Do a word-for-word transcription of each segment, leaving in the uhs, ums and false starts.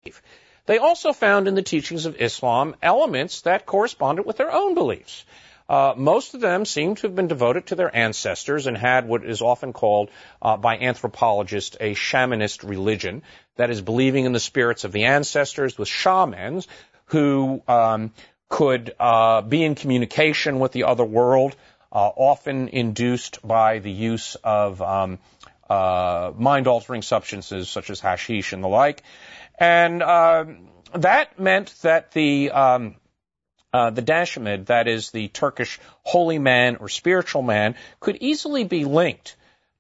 They also found in the teachings of Islam elements that corresponded with their own beliefs. Uh, most of them seem to have been devoted to their ancestors and had what is often called uh, by anthropologists a shamanist religion, that is, believing in the spirits of the ancestors, with shamans who um, could uh, be in communication with the other world, uh, often induced by the use of um, uh, mind-altering substances such as hashish and the like. And uh, that meant that the um, Uh, the Dashimid, that is the Turkish holy man or spiritual man, could easily be linked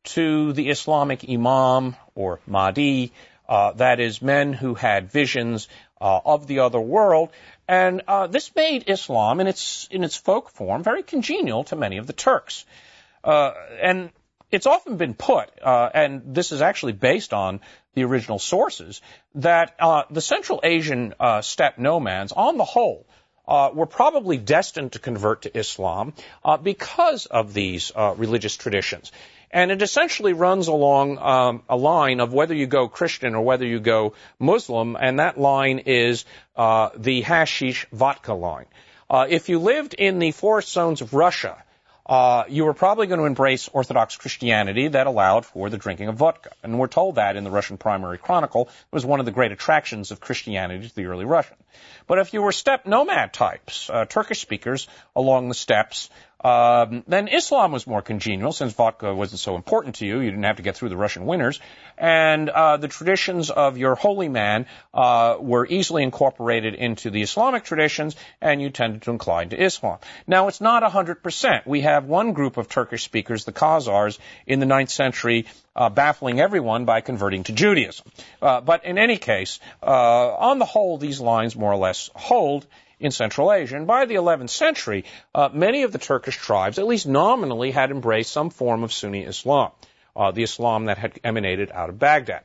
to the Islamic Imam or Mahdi, uh, that is men who had visions uh, of the other world. And uh, this made Islam in its in its folk form very congenial to many of the Turks. Uh, and it's often been put, uh, and this is actually based on the original sources, that uh, the Central Asian uh, steppe nomads, on the whole, Uh, were probably destined to convert to Islam uh, because of these uh, religious traditions. And it essentially runs along um, a line of whether you go Christian or whether you go Muslim, and that line is uh, the hashish vodka line. Uh, if you lived in the forest zones of Russia, uh, you were probably going to embrace Orthodox Christianity that allowed for the drinking of vodka. And we're told that in the Russian Primary Chronicle. It was one of the great attractions of Christianity to the early Russians. But if you were steppe nomad types, uh, Turkish speakers along the steppes, um, then Islam was more congenial, since vodka wasn't so important to you. You didn't have to get through the Russian winters. And uh, the traditions of your holy man uh, were easily incorporated into the Islamic traditions, and you tended to incline to Islam. Now, it's not one hundred percent. We have one group of Turkish speakers, the Khazars, in the ninth century, Uh, baffling everyone by converting to Judaism. Uh, but in any case, uh, on the whole, these lines more or less hold in Central Asia. And by the eleventh century, uh, many of the Turkish tribes, at least nominally, had embraced some form of Sunni Islam, uh, the Islam that had emanated out of Baghdad.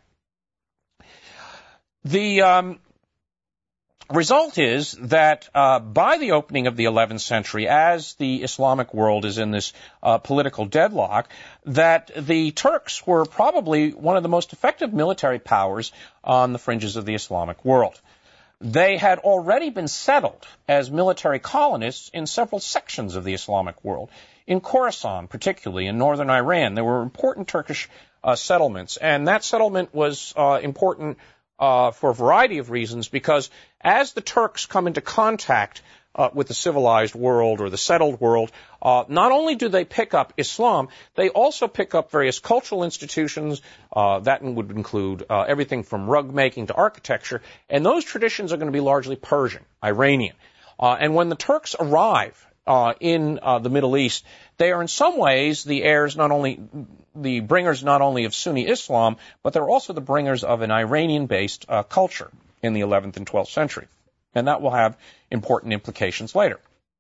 The um, result is that uh, by the opening of the eleventh century, as the Islamic world is in this uh, political deadlock, that the Turks were probably one of the most effective military powers on the fringes of the Islamic world. They had already been settled as military colonists in several sections of the Islamic world. In Khorasan, particularly in northern Iran, there were important Turkish uh, settlements, and that settlement was uh, important Uh, for a variety of reasons, because as the Turks come into contact uh, with the civilized world or the settled world, uh, not only do they pick up Islam, they also pick up various cultural institutions. Uh, that would include uh, everything from rug making to architecture, and those traditions are going to be largely Persian, Iranian. Uh, and when the Turks arrive uh, in uh, the Middle East, they are in some ways the heirs not only the bringers not only of Sunni Islam, but they're also the bringers of an Iranian-based uh, culture in the eleventh and twelfth century. And that will have important implications later.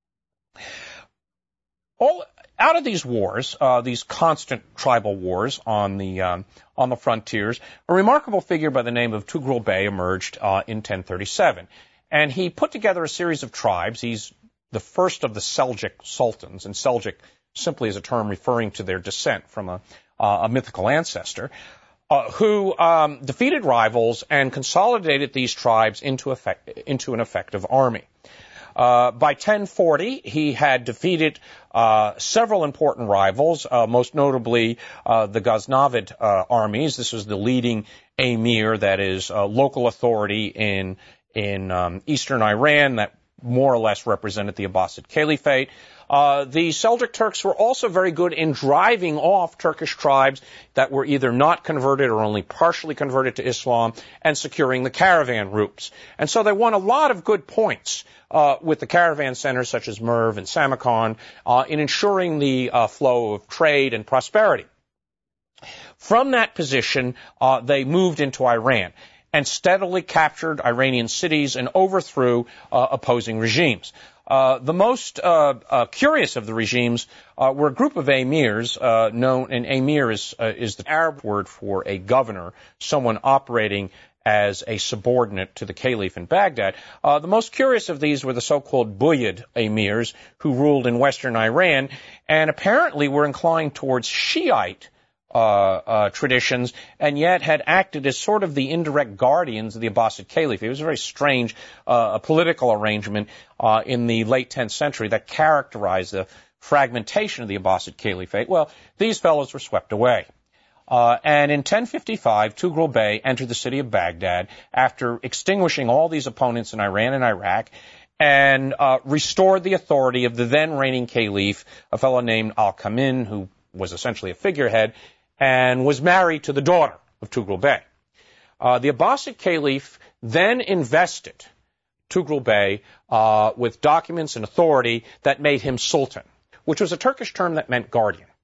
All out of these wars, uh, these constant tribal wars on the um, on the frontiers, a remarkable figure by the name of Tughril Bey emerged uh, in ten thirty-seven. And he put together a series of tribes. He's the first of the Seljuk sultans, and Seljuk simply is a term referring to their descent from a, uh, a mythical ancestor, uh, who um, defeated rivals and consolidated these tribes into, effect, into an effective army. Uh, by ten forty, he had defeated uh, several important rivals, uh, most notably uh, the Ghaznavid uh, armies. This was the leading emir, that is, uh, local authority in in um, eastern Iran that more or less represented the Abbasid Caliphate. Uh, the Seljuk Turks were also very good in driving off Turkish tribes that were either not converted or only partially converted to Islam, and securing the caravan routes. And so they won a lot of good points uh, with the caravan centers such as Merv and Samarkand uh, in ensuring the uh, flow of trade and prosperity. From that position, uh, they moved into Iran and steadily captured Iranian cities and overthrew uh, opposing regimes. Uh, the most uh, uh, curious of the regimes uh, were a group of emirs, uh, known, and emir is, uh, is the Arab word for a governor, someone operating as a subordinate to the caliph in Baghdad. Uh, the most curious of these were the so-called Buyid emirs, who ruled in western Iran, and apparently were inclined towards Shiite uh, uh, traditions, and yet had acted as sort of the indirect guardians of the Abbasid Caliphate. It was a very strange uh, political arrangement uh, in the late tenth century that characterized the fragmentation of the Abbasid Caliphate. Well, these fellows were swept away. Uh, and in ten fifty-five, Tughril Bey entered the city of Baghdad after extinguishing all these opponents in Iran and Iraq, and uh, restored the authority of the then reigning caliph, a fellow named Al-Qamin, who was essentially a figurehead, and was married to the daughter of Tughril Bey. Uh, the Abbasid caliph then invested Tughril Bey uh, with documents and authority that made him sultan, which was a Turkish term that meant guardian.